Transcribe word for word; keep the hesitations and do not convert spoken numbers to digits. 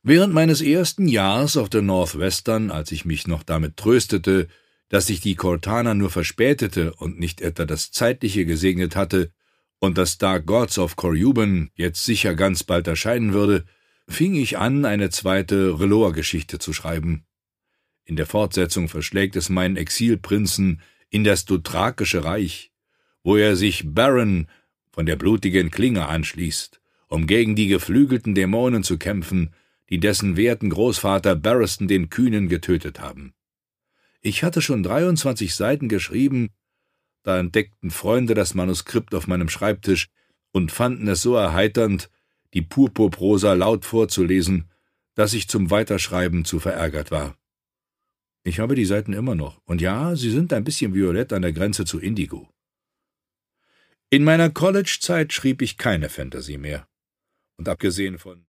Während meines ersten Jahres auf der Northwestern, als ich mich noch damit tröstete, dass sich die Cortana nur verspätete und nicht etwa das Zeitliche gesegnet hatte und das Dark Gods of Corubin jetzt sicher ganz bald erscheinen würde, fing ich an, eine zweite R'hllor-Geschichte zu schreiben. In der Fortsetzung verschlägt es meinen Exilprinzen in das Dothrakische Reich, wo er sich Baron von der blutigen Klinge anschließt, um gegen die geflügelten Dämonen zu kämpfen, die dessen werten Großvater Barristan den Kühnen getötet haben. Ich hatte schon dreiundzwanzig Seiten geschrieben, da entdeckten Freunde das Manuskript auf meinem Schreibtisch und fanden es so erheiternd, die Purpurprosa laut vorzulesen, dass ich zum Weiterschreiben zu verärgert war. Ich habe die Seiten immer noch, und ja, sie sind ein bisschen violett an der Grenze zu Indigo. In meiner College-Zeit schrieb ich keine Fantasy mehr, und abgesehen von